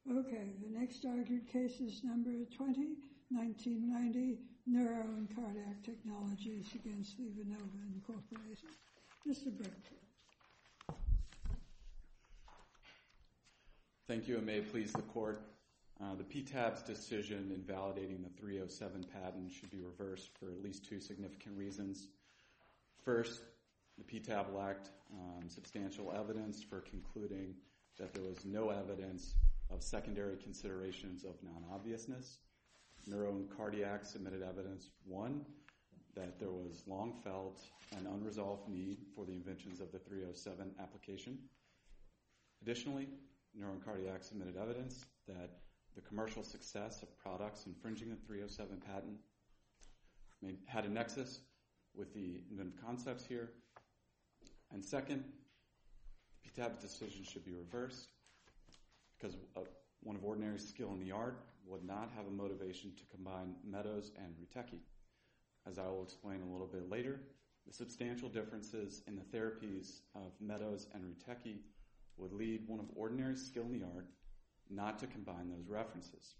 Okay, the next argued case is number 20, 1990, Neuro and Cardiac Technologies against LivaNova Incorporated. Mr. Berg. Thank you, and may it please the Court. The PTAB's decision in validating the 307 patent should be reversed for at least two significant reasons. First, the PTAB lacked substantial evidence for concluding that there was no evidence of secondary considerations of non-obviousness. Neuro and Cardiac submitted evidence, one, that there was long-felt and unresolved need for the inventions of the 307 application. Additionally, Neuro and Cardiac submitted evidence that the commercial success of products infringing the 307 patent had a nexus with the inventive concepts here. And second, the PTAB's decision should be reversed because one of ordinary skill in the art would not have a motivation to combine Meadows and Rutecki. As I will explain a little bit later, the substantial differences in the therapies of Meadows and Rutecki would lead one of ordinary skill in the art not to combine those references.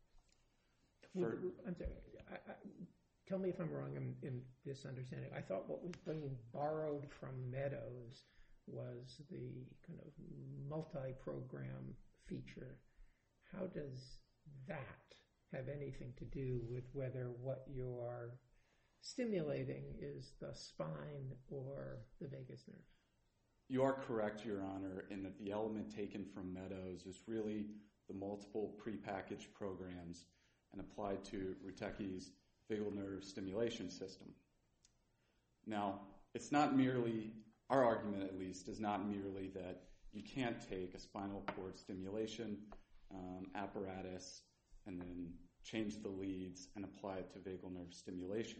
I'm sorry. Tell me if I'm wrong in this understanding. I thought what was being borrowed from Meadows was the kind of multi-program feature. How does that have anything to do with whether what you are stimulating is the spine or the vagus nerve? You are correct, Your Honor, in that the element taken from Meadows is really the multiple prepackaged programs and applied to Rutecki's vagal nerve stimulation system. Now, it's not merely, our argument at least, is not merely that you can't take a spinal cord stimulation apparatus and then change the leads and apply it to vagal nerve stimulation.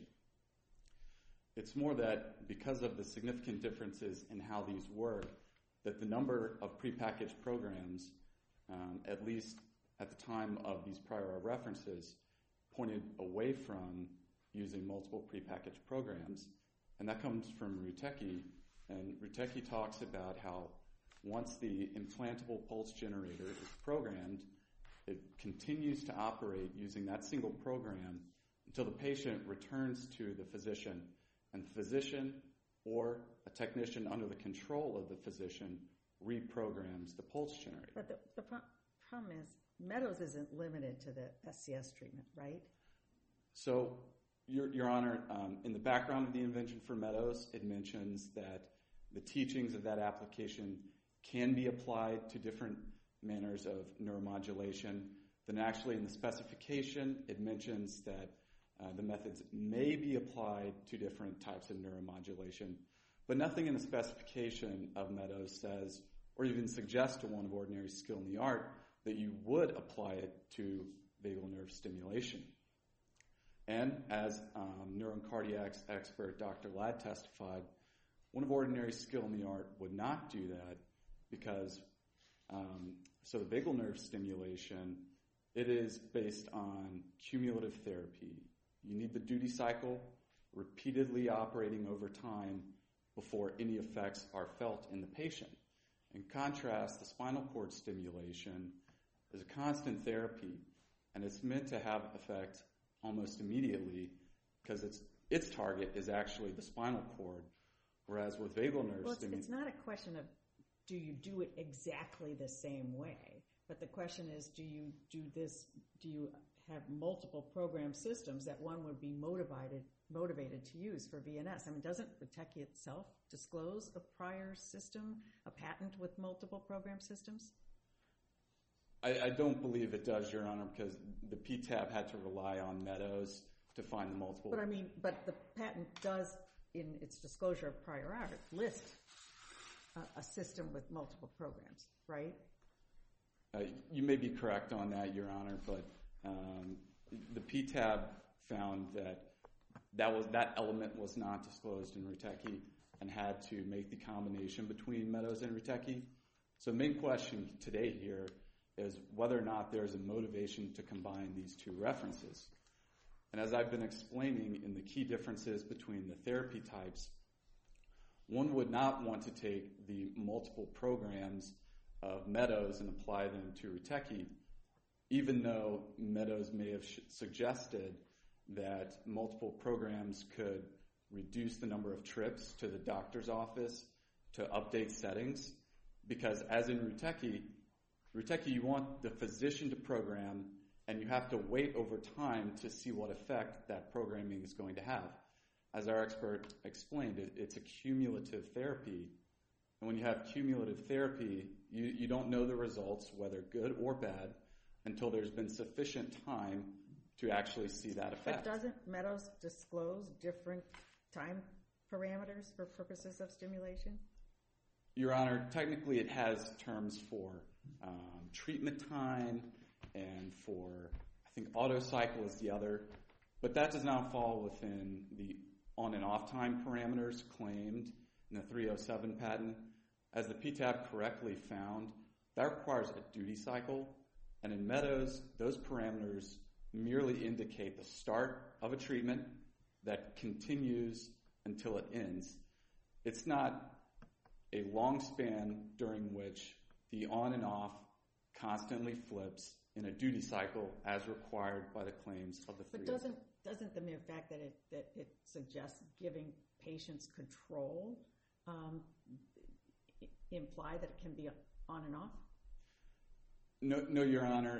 It's more that because of the significant differences in how these work, that the number of prepackaged programs, at least at the time of these prior references, pointed away from using multiple prepackaged programs. And that comes from Rutecki. And Rutecki talks about how once the implantable pulse generator is programmed, it continues to operate using that single program until the patient returns to the physician. And the physician or a technician under the control of the physician reprograms the pulse generator. But the problem is Meadows isn't limited to the SCS treatment, right? So, Your Honor, in the background of the invention for Meadows, it mentions that the teachings of that application can be applied to different manners of neuromodulation. Then actually in the specification, it mentions that the methods may be applied to different types of neuromodulation, but nothing in the specification of Meadows says, or even suggests to one of ordinary skill in the art, that you would apply it to vagal nerve stimulation. And as neurocardiac expert Dr. Ladd testified, one of ordinary skill in the art would not do that because so the vagal nerve stimulation, it is based on cumulative therapy. You need the duty cycle repeatedly operating over time before any effects are felt in the patient. In contrast, the spinal cord stimulation is a constant therapy, and it's meant to have effect almost immediately because its target is actually the spinal cord, whereas with vagal nerve stimulation... It's not a question of do you do it exactly the same way, but the question is do you have multiple program systems that one would be motivated to use for VNS? I mean, doesn't Rutecki itself disclose a prior system, a patent with multiple program systems? I don't believe it does, Your Honor, because the PTAB had to rely on Meadows to find the multiple. But the patent does, in its disclosure of prior art, list a system with multiple programs, right? You may be correct on that, Your Honor, but the PTAB found that element was not disclosed in Rutecki and had to make the combination between Meadows and Rutecki. So the main question today here is whether or not there's a motivation to combine these two references. And as I've been explaining in the key differences between the therapy types, one would not want to take the multiple programs of Meadows and apply them to Rutecki even though Meadows may have suggested that multiple programs could reduce the number of trips to the doctor's office to update settings, because as in Rutecki, you want the physician to program, and you have to wait over time to see what effect that programming is going to have. As our expert explained, it's a cumulative therapy. And when you have cumulative therapy, you don't know the results, whether good or bad, until there's been sufficient time to actually see that effect. But doesn't Meadows disclose different time parameters for purposes of stimulation? Your Honor, technically it has terms for treatment time and for, I think, auto cycle is the other, but that does not fall within the on and off time parameters claimed in the 307 patent. As the PTAB correctly found, that requires a duty cycle, and in Meadows, those parameters merely indicate the start of a treatment that continues until it ends. It's not a long span during which the on and off constantly flips in a duty cycle as required by the claims of the 307. But doesn't the mere fact that it suggests giving patients control imply that it can be on and off? No, Your Honor.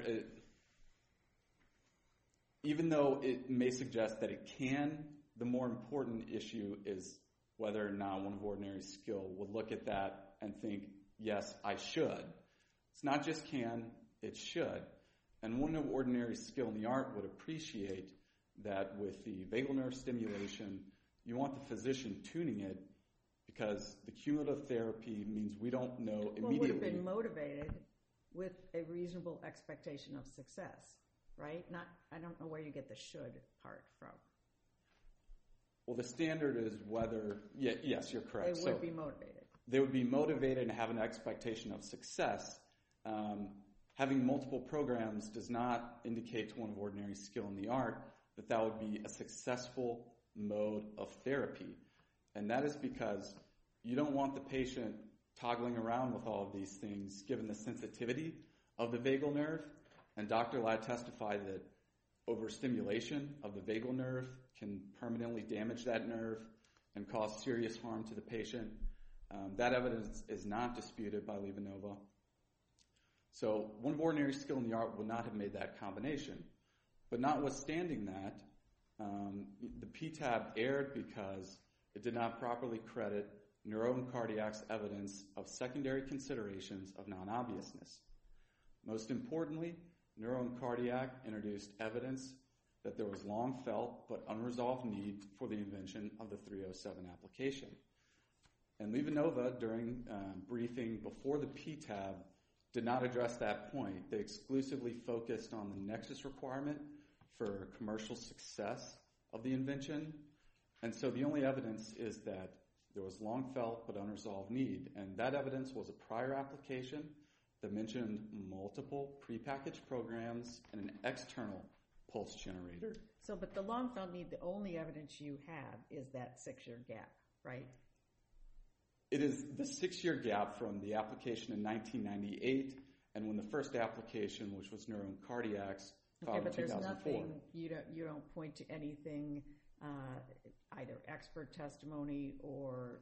Even though it may suggest that it can, the more important issue is whether or not one of ordinary skill would look at that and think, yes, I should. It's not just can, it should. And one of ordinary skill in the art would appreciate that with the vagal nerve stimulation, you want the physician tuning it, because the cumulative therapy means we don't know immediately. Well, would have been motivated with a reasonable expectation of success, right? I don't know where you get the should part from. Well, the standard is whether, yes, you're correct. They would be motivated. They would be motivated and have an expectation of success. Having multiple programs does not indicate to one of ordinary skill in the art that would be a successful mode of therapy. And that is because you don't want the patient toggling around with all of these things given the sensitivity of the vagal nerve. And Dr. Ladd testified that overstimulation of the vagal nerve can permanently damage that nerve and cause serious harm to the patient. That evidence is not disputed by Levanova. So one of ordinary skill in the art would not have made that combination. But notwithstanding that, the PTAB erred because it did not properly credit Neuro and Cardiac's evidence of secondary considerations of non-obviousness. Most importantly, Neuro and Cardiac introduced evidence that there was long-felt but unresolved need for the invention of the 307 application. And Levanova, during briefing before the PTAB, did not address that point. They exclusively focused on the nexus requirement for commercial success of the invention. And so the only evidence is that there was long-felt but unresolved need. And that evidence was a prior application that mentioned multiple prepackaged programs and an external pulse generator. So, but the long-felt need, the only evidence you have is that 6-year gap, right? It is the 6-year gap from the application in 1998 and when the first application, which was Neuro and Cardiac's, filed in 2004. But there's nothing, you don't point to anything, either expert testimony or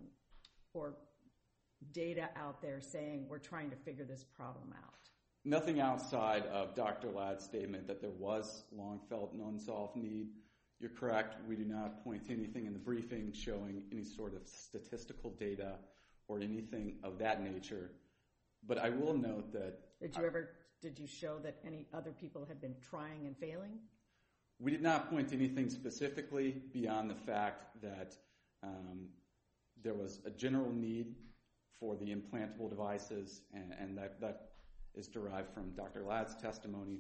data out there saying we're trying to figure this problem out. Nothing outside of Dr. Ladd's statement that there was long-felt and unsolved need. You're correct. We do not point to anything in the briefing showing any sort of statistical data or anything of that nature. But I will note that... Did you show that any other people had been trying and failing? We did not point to anything specifically beyond the fact that there was a general need for the implantable devices, and that is derived from Dr. Ladd's testimony.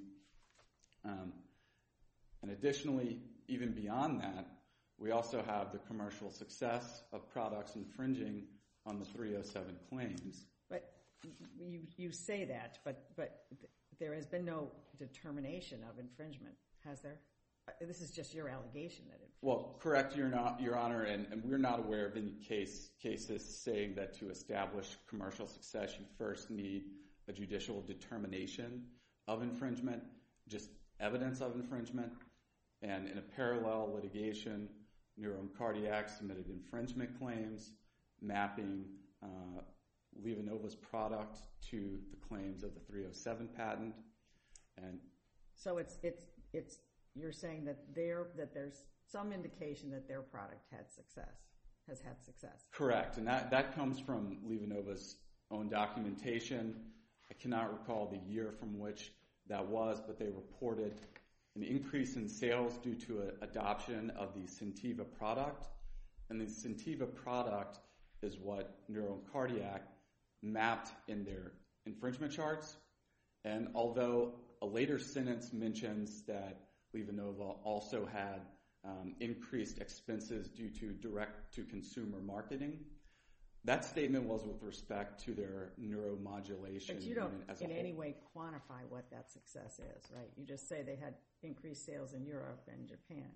And additionally, even beyond that, we also have the commercial success of products infringing on the 307 claims. But you say that, but there has been no determination of infringement, has there? This is just your allegation that it. Well, correct, Your Honor, and we're not aware of any cases saying that to establish commercial success, you first need a judicial determination of infringement, just evidence of infringement. And in a parallel litigation, Neuron Cardiac submitted infringement claims, mapping LivaNova's product to the claims of the 307 patent. And so it's you're saying that there's some indication that their product has had success. Correct, and that comes from LivaNova's own documentation. I cannot recall the year from which that was, but they reported an increase in sales due to an adoption of the Sentiva product. And the Sentiva product is what Neuron Cardiac mapped in their infringement charts. And although a later sentence mentions that LivaNova also had increased expenses due to direct-to-consumer marketing, that statement was with respect to their neuromodulation. But you don't as a in whole. any way quantify what that success is, right? You just say they had increased sales in Europe and Japan.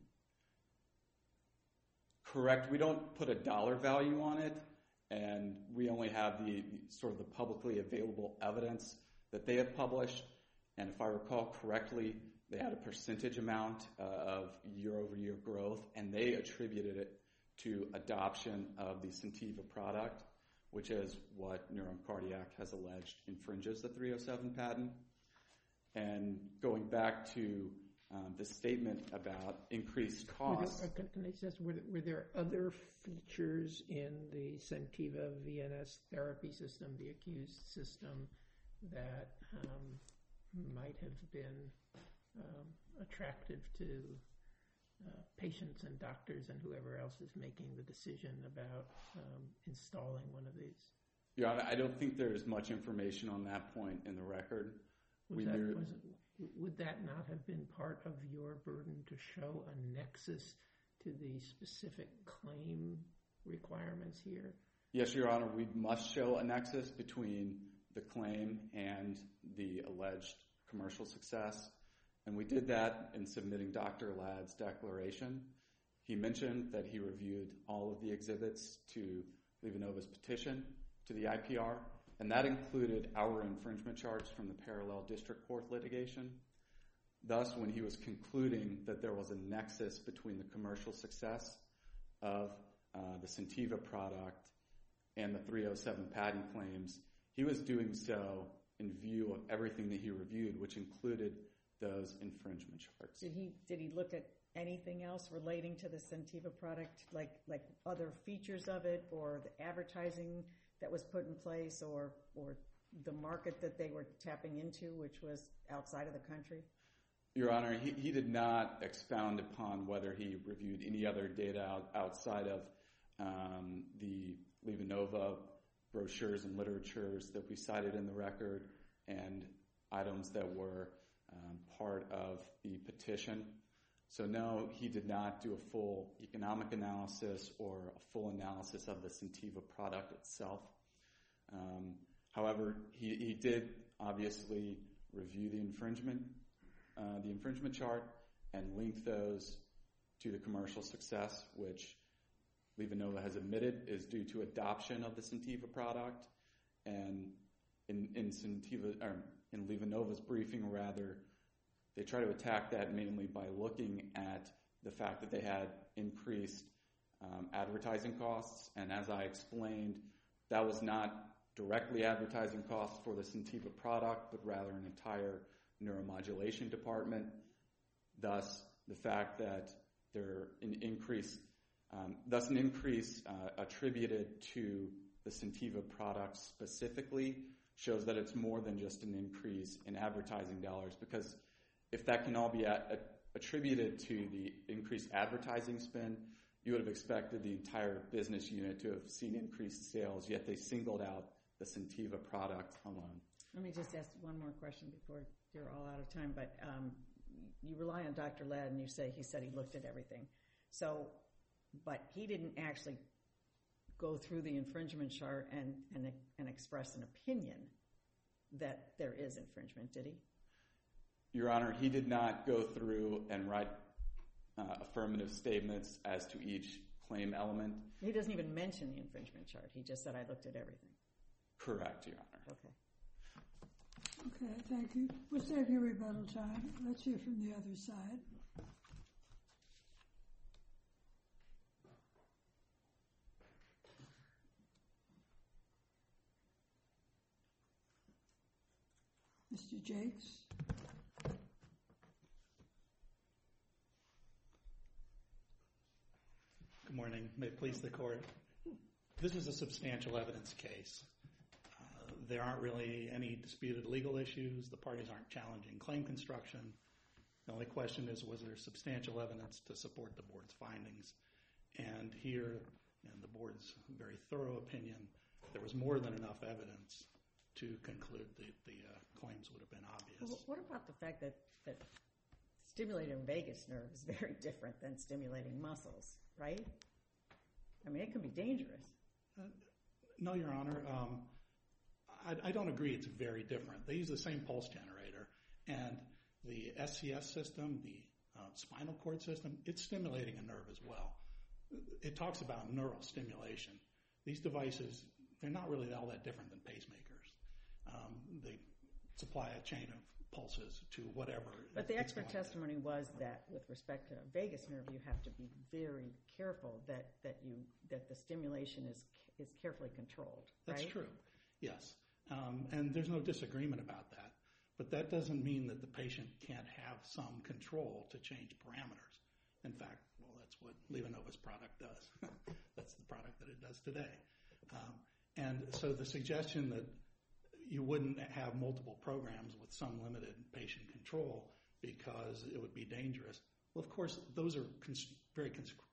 Correct. We don't put a dollar value on it, and we only have the sort of the publicly available evidence that they have published. And if I recall correctly, they had a percentage amount of year-over-year growth, and they attributed it to adoption of the Sentiva product, which is what Neuron Cardiac has alleged infringes the 307 patent. And going back to the statement about increased costs. Can I just, were there other features in the Sentiva VNS therapy system, the accused system, that might have been attractive to patients and doctors and whoever else is making the decision about installing one of these? Your Honor, I don't think there's much information on that point in the record. Would that not have been part of your burden to show a nexus to the specific claim requirements here? Yes, Your Honor, we must show a nexus between the claim and the alleged commercial success. And we did that in submitting Dr. Ladd's declaration. He mentioned that he reviewed all of the exhibits to LivaNova's petition to the IPR, and that included our infringement charge from the parallel district court litigation. Thus, when he was concluding that there was a nexus between the commercial success of the Sentiva product and the 307 patent claims, he was doing so in view of everything that he reviewed, which included those infringement charts. Did he look at anything else relating to the Sentiva product, like other features of it, or the advertising that was put in place, or the market that they were tapping into, which was outside of the country? Your Honor, he did not expound upon whether he reviewed any other data outside of the LivaNova brochures and literatures that we cited in the record and items that were part of the petition. So no, he did not do a full economic analysis or a full analysis of the Sentiva product itself. However, he did obviously review the infringement chart and link those to the commercial success, which LivaNova has admitted is due to adoption of the Sentiva product. And in LivaNova's briefing, they try to attack that mainly by looking at the fact that they had increased advertising costs. And as I explained, that was not directly advertising costs for the Sentiva product, but rather an entire neuromodulation department. Thus, the fact that an increase attributed to the Sentiva product specifically shows that it's more than just an increase in advertising dollars, because if that can all be attributed to the increased advertising spend, you would have expected the entire business unit to have seen increased sales, yet they singled out the Sentiva product alone. Let me just ask one more question before you're all out of time. But you rely on Dr. Ladd, and you say he said he looked at everything. So, but he didn't actually go through the infringement chart and express an opinion that there is infringement, did he? Your Honor, he did not go through and write affirmative statements as to each claim element. He doesn't even mention the infringement chart. He just said, I looked at everything. Correct, Your Honor. Okay. Okay, thank you. We'll save you rebuttal time. Let's hear from the other side. Mr. Jakes. Good morning. May it please the court. This is a substantial evidence case. There aren't really any disputed legal issues. The parties aren't challenging claim construction. The only question is, was there substantial evidence to support the board's findings? And here, in the board's very thorough opinion, there was more than enough evidence to conclude that the claims would have been obvious. Well, what about the fact that stimulating vagus nerve is very different than stimulating muscles, right? I mean, it can be dangerous. No, Your Honor. I don't agree it's very different. They use the same pulse generator, and the SCS system, the spinal cord system, it's stimulating a nerve as well. It talks about neural stimulation. These devices, they're not really all that different than pacemakers. They supply a chain of pulses to whatever. But the expert testimony was that with respect to vagus nerve, you have to be very careful that the stimulation is carefully controlled, right? That's true, yes. And there's no disagreement about that. But that doesn't mean that the patient can't have some control to change parameters. In fact, well, that's what LivaNova's product does. That's the product that it does today. And so the suggestion that you wouldn't have multiple programs with some limited patient control because it would be dangerous. Well, of course, those are very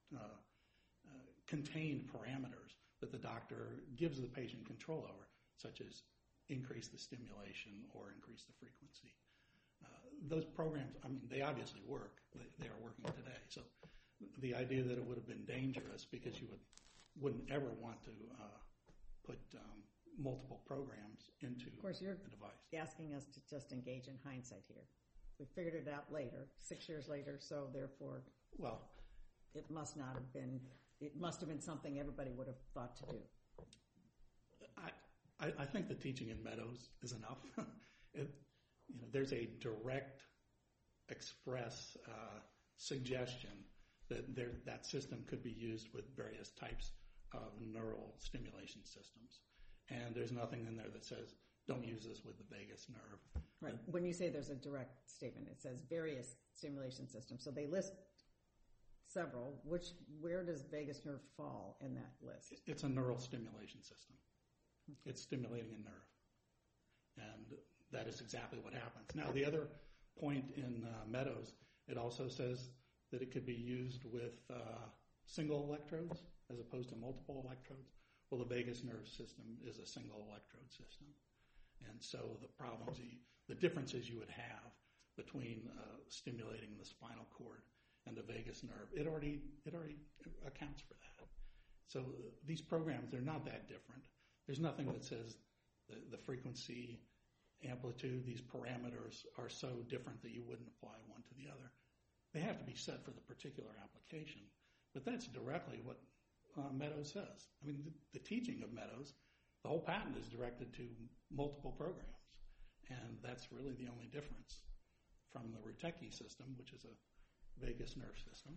contained parameters that the doctor gives the patient control over, such as increase the stimulation or increase the frequency. Those programs, I mean, they obviously work. They are working today. So the idea that it would have been dangerous because you wouldn't ever want to put multiple programs into of course, you're the device. Asking us to just engage in hindsight here. We figured it out later, 6 years later, so therefore, well, it must have been something everybody would have thought to do. I think the teaching in Meadows is enough. There's a direct, express suggestion that that system could be used with various types of neural stimulation systems. And there's nothing in there that says, don't use this with the vagus nerve. Right. When you say there's a direct statement, it says various stimulation systems. So they list several. Where does vagus nerve fall in that list? It's a neural stimulation system. It's stimulating a nerve. And that is exactly what happens. Now, the other point in Meadows, it also says that it could be used with single electrodes as opposed to multiple electrodes. Well, the vagus nerve system is a single electrode system. And so the differences you would have between stimulating the spinal cord and the vagus nerve, it already accounts for that. So these programs, they're not that different. There's nothing that says the frequency, amplitude, these parameters are so different that you wouldn't apply one to the other. They have to be set for the particular application. But that's directly what Meadows says. I mean, the teaching of Meadows, the whole patent is directed to multiple programs. And that's really the only difference from the Rutecki system, which is a vagus nerve system,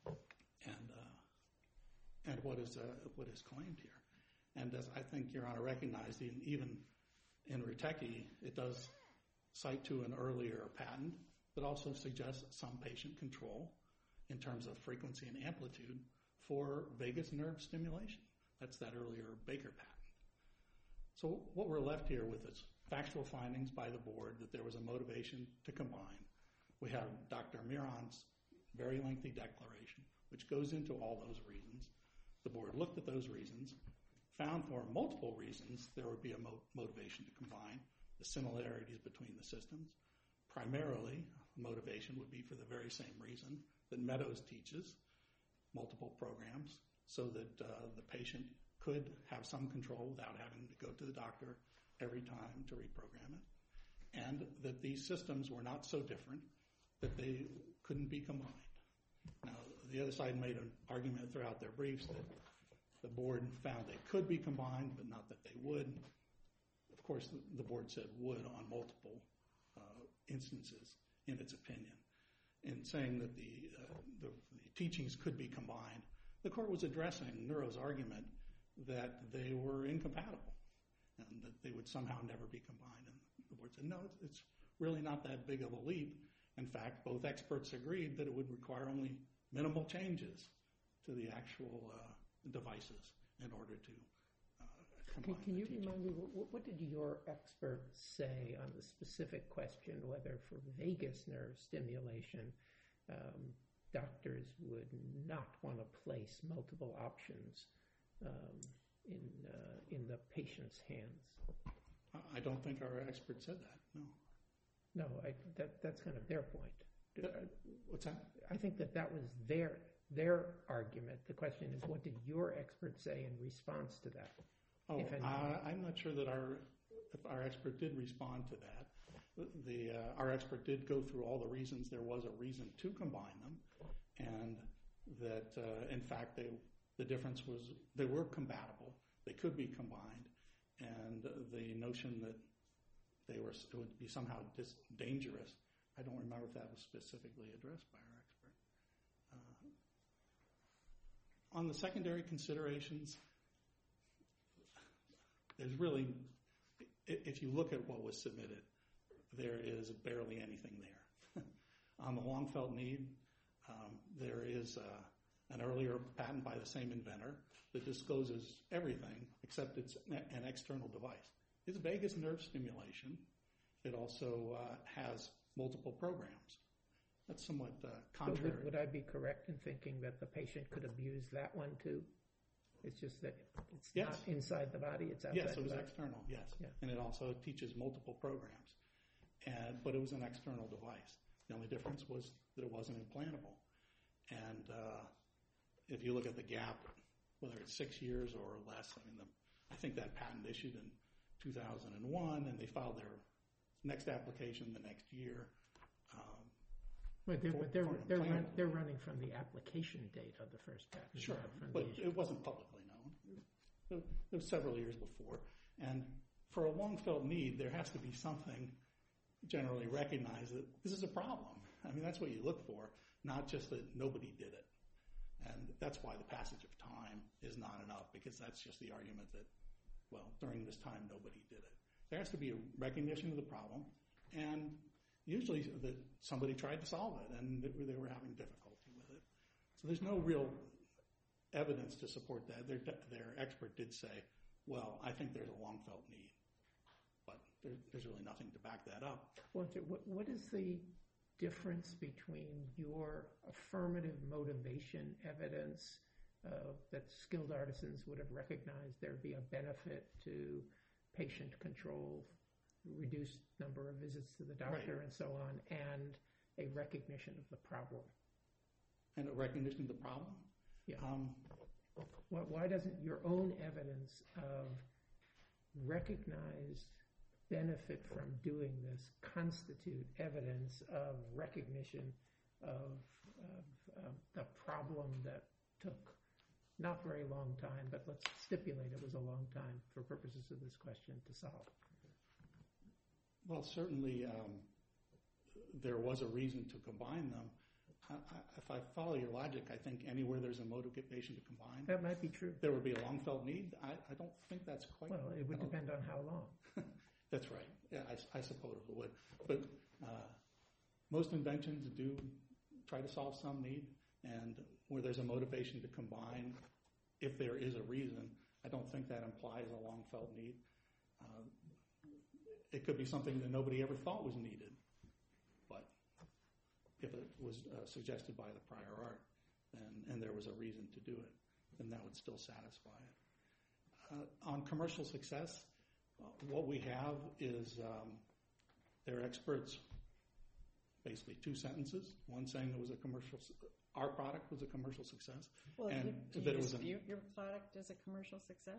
and what is claimed here. And as I think Your Honor recognized, even in Rutecki, it does cite to an earlier patent, but also suggests some patient control in terms of frequency and amplitude for vagus nerve stimulation. That's that earlier Baker patent. So what we're left here with is factual findings by the board that there was a motivation to combine. We have Dr. Miron's very lengthy declaration, which goes into all those reasons. The board looked at those reasons, found for multiple reasons there would be a motivation to combine the similarities between the systems. Primarily, motivation would be for the very same reason that Meadows teaches, multiple programs, so that the patient could have some control without having to go to the doctor every time to reprogram it, and that these systems were not so different that they couldn't be combined. Now, the other side made an argument throughout their briefs that the board found they could be combined, but not that they would. Of course, the board said would on multiple instances in its opinion. In saying that the teachings could be combined, the court was addressing Neuro's argument that they were incompatible and that they would somehow never be combined. And the board said, no, it's really not that big of a leap. In fact, both experts agreed that it would require only minimal changes to the actual devices in order to combine. Can you remind me, what did your expert say on the specific question whether for vagus nerve stimulation doctors would not want to place multiple options in the patient's hands? I don't think our expert said that, no. No, that's kind of their point. What's that? I think that was their argument. The question is, what did your expert say in response to that? Oh, I'm not sure that our expert did respond to that. Our expert did go through all the reasons there was a reason to combine them, and that in fact the difference was they were compatible, they could be combined, and the notion that it would be somehow dangerous, I don't remember if that was specifically addressed by our expert. On the secondary considerations, there's really, if you look at what was submitted, there is barely anything there. On the long-felt need, there is an earlier patent by the same inventor that discloses everything except it's an external device. It's vagus nerve stimulation. It also has multiple programs. That's somewhat contrary. So would I be correct in thinking that the patient could abuse that one too? It's just that it's not inside the body, it's outside the body? Yes, it was external, yes. Yeah. And it also teaches multiple programs. But it was an external device. The only difference was that it wasn't implantable. And if you look at the gap, whether it's 6 years or less, I think that patent issued in 2001, and they filed their next application the next year. But they're running from the application date of the first patent. Sure, but it wasn't publicly known. It was several years before. And for a long-felt need, there has to be something generally recognized that this is a problem. That's what you look for, not just that nobody did it. And that's why the passage of time is not enough, because that's just the argument that, well, during this time, nobody did it. There has to be a recognition of the problem, and usually that somebody tried to solve it, and they were having difficulty with it. So there's no real evidence to support that. Their expert did say, well, I think there's a long-felt need, but there's really nothing to back that up. What is the difference between your affirmative motivation evidence that skilled artisans would have recognized there'd be a benefit to patient control, reduced number of visits to the doctor, and so on, and a recognition of the problem? And a recognition of the problem? Yeah. Why doesn't your own evidence of recognized benefit from doing this constitute evidence of recognition of the problem that took not very long time, but let's stipulate it was a long time for purposes of this question to solve? Well, certainly there was a reason to combine them. If I follow your logic, I think anywhere there's a motivation to combine, that might be true. There would be a long-felt need. I don't think that's quite... Well, it would depend on how long. That's right. Yeah, I suppose it would. But most inventions do try to solve some need, and where there's a motivation to combine, if there is a reason, I don't think that implies a long-felt need. It could be something that nobody ever thought was needed, but if it was suggested by the prior art and there was a reason to do it, then that would still satisfy it. On commercial success, what we have is their experts, basically 2 sentences, one saying it was our product was a commercial success. Well, and do you dispute your product as a commercial success?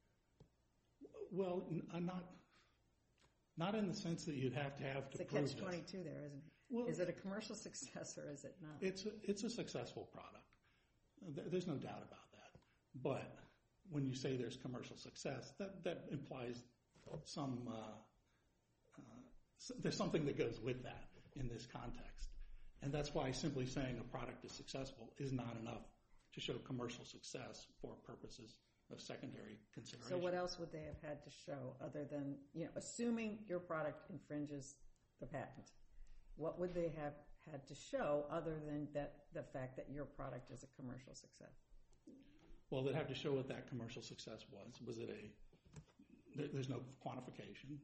Well, not in the sense that you'd have to it's prove It's a catch-22 there, isn't it? Well, is it a commercial success or is it not? It's a successful product. There's no doubt about that. But when you say there's commercial success, that implies there's something that goes with that in this context. And that's why simply saying a product is successful is not enough to show commercial success for purposes of secondary consideration. So what else would they have had to show other than, assuming your product infringes the patent, what would they have had to show other than the fact that your product is a commercial success? Well, they'd have to show what that commercial success was. Was it there's no quantification.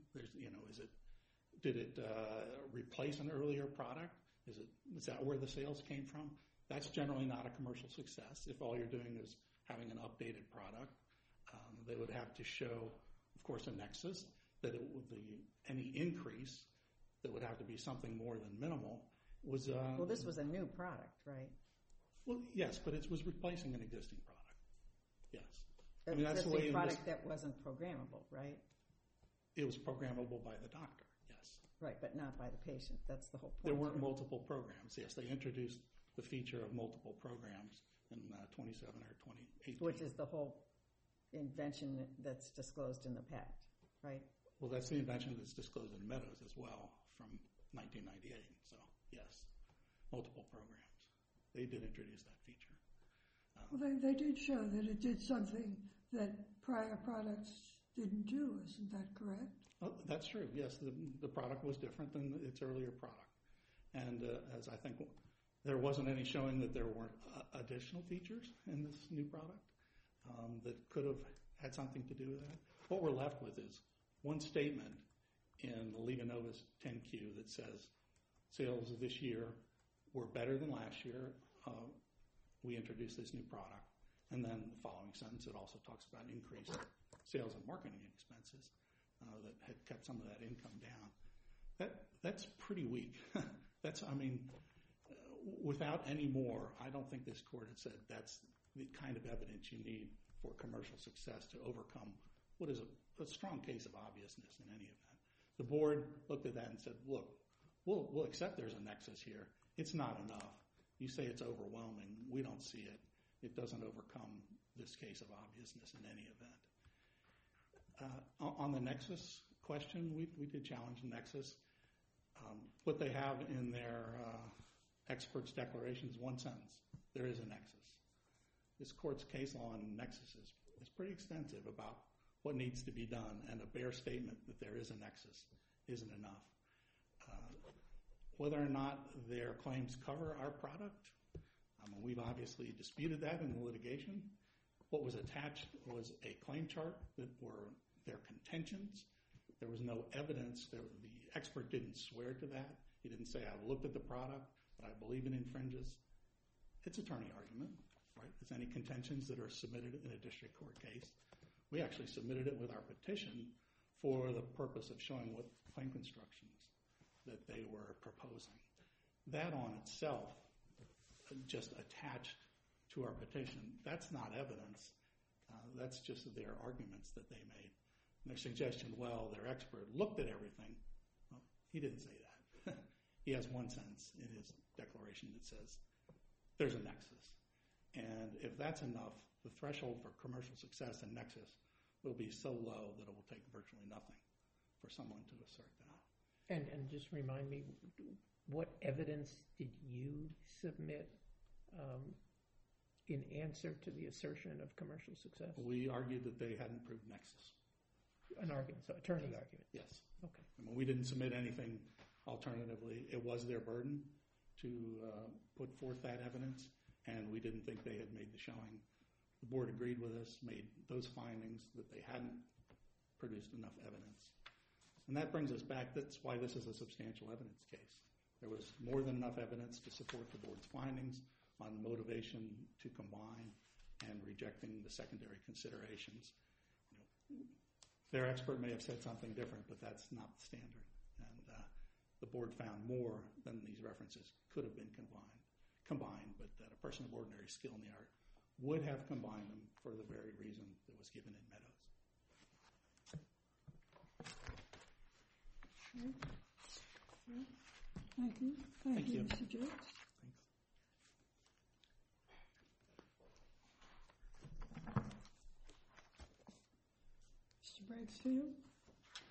Did it replace an earlier product? Is that where the sales came from? That's generally not a commercial success. If all you're doing is having an updated product, they would have to show, of course, a nexus, that any increase that would have to be something more than minimal was... well, this was a new product, right? Well, yes, but it was replacing an existing product. Yes. An existing product that wasn't programmable, right? It was programmable by the doctor, yes. Right, but not by the patient. That's the whole point. There weren't multiple programs. Yes, they introduced the feature of multiple programs in 27 or 2018. Which is the whole invention that's disclosed in the patent, right? Well, that's the invention that's disclosed in Meadows as well from 1998. So, yes, multiple programs. They did introduce that feature. Well, they did show that it did something that prior products didn't do. Isn't that correct? Oh, that's true. Yes, the product was different than its earlier product. And as I think there wasn't any showing that there weren't additional features in this new product that could have had something to do with that. What we're left with is one statement in the Liga Novus 10Q that says sales this year were better than last year. We introduced this new product. And then the following sentence, it also talks about increased sales and marketing expenses that had kept some of that income down. That's pretty weak. Without any more, I don't think this court had said that's the kind of evidence you need for commercial success to overcome what is a strong case of obviousness in any event. The board looked at that and said, look, we'll accept there's a nexus here. It's not enough. You say it's overwhelming. We don't see it. It doesn't overcome this case of obviousness in any event. On the nexus question, we did challenge the nexus. What they have in their experts' declaration is one sentence. There is a nexus. This court's case law on nexuses is pretty extensive about what needs to be done, and a bare statement that there is a nexus isn't enough. Whether or not their claims cover our product, we've obviously disputed that in the litigation. What was attached was a claim chart that were their contentions. There was no evidence. The expert didn't swear to that. He didn't say, I've looked at the product, but I believe it infringes. It's attorney argument, right? There's any contentions that are submitted in a district court case. We actually submitted it with our petition for the purpose of showing what claim constructions that they were proposing. That on itself, just attached to our petition, that's not evidence. That's just their arguments that they made. And their suggestion, well, their expert looked at everything. Well, he didn't say that. He has one sentence in his declaration that says there's a nexus. And if that's enough, the threshold for commercial success and nexus will be so low that it will take virtually nothing for someone to assert that. And just remind me, what evidence did you submit in answer to the assertion of commercial success? We argued that they hadn't proved nexus. An argument, so attorney argument. Yes. Okay. We didn't submit anything alternatively. It was their burden to put forth that evidence, and we didn't think they had made the showing. The board agreed with us, made those findings that they hadn't produced enough evidence. And that brings us back. That's why this is a substantial evidence case. There was more than enough evidence to support the board's findings on motivation to combine and rejecting the secondary considerations. Their expert may have said something different, but that's not the standard. And the board found more than these references could have been combined, but that a person of ordinary skill in the art would have combined them for the very reason that was given in Meadows. Thank you. Thank you, Mr. Jakes. Thanks. Mr. Brakefield.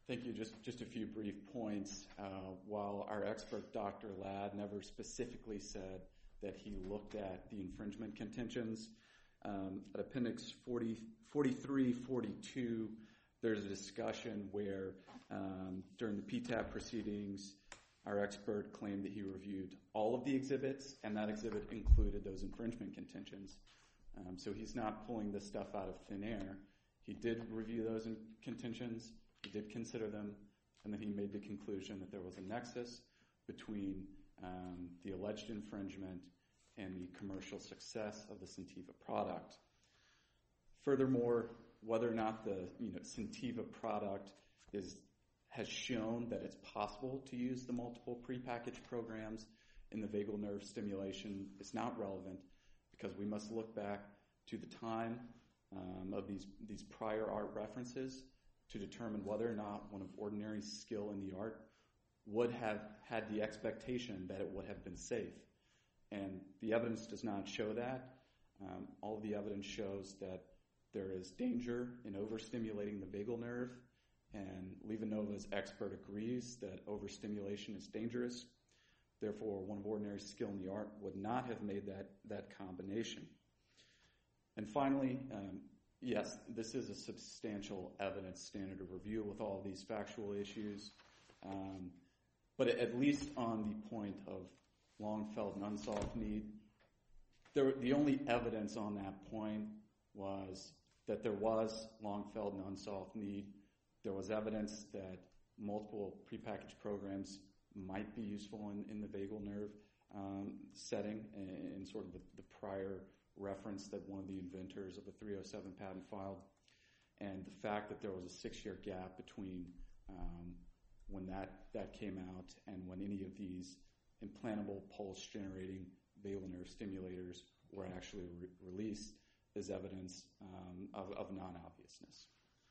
Thank you. Just a few brief points. While our expert, Dr. Ladd, never specifically said that he looked at the infringement contentions, at Appendix 43, 42, there's a discussion where during the PTAB proceedings, our expert claimed that he reviewed all of the exhibits, and that exhibit included those infringement contentions. So he's not pulling this stuff out of thin air. He did review those contentions, he did consider them, and then he made the conclusion that there was a nexus between the alleged infringement and the commercial success of the Centiva product. Furthermore, whether or not the Centiva product has shown that it's possible to use the multiple prepackaged programs in the vagal nerve stimulation is not relevant, because we must look back to the time of these prior art references to determine whether or not one of ordinary skill in the art would have had the expectation that it would have been safe. And the evidence does not show that. All of the evidence shows that there is danger in overstimulating the vagal nerve, and LivaNova's expert agrees that overstimulation is dangerous. Therefore, one of ordinary skill in the art would not have made that combination. And finally, yes, this is a substantial evidence standard of review with all these factual issues. But at least on the point of long-felt and unsolved need, the only evidence on that point was that there was long-felt and unsolved need. There was evidence that multiple prepackaged programs might be useful in the vagal nerve setting, in sort of the prior reference that one of the inventors of the 307 patent filed, and the fact that there was a 6-year gap between when that came out and when any of these implantable pulse-generating vagal nerve stimulators were actually released is evidence of non-obviousness.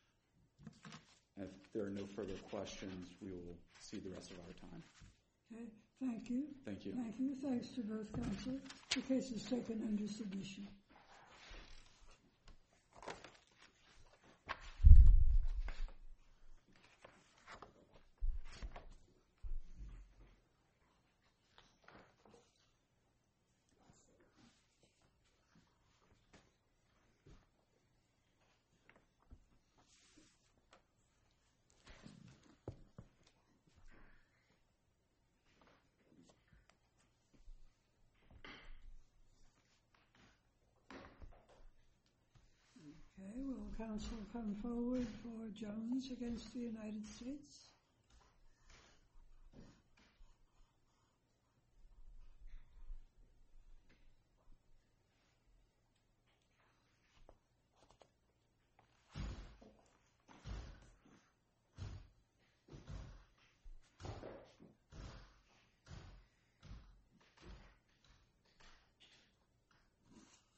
If there are no further questions, we will see the rest of our time. Okay, thank you. Thank you. Thank you. Thanks to both counsel. The case is taken under submission. Okay, will counsel come forward for Jones against the United States?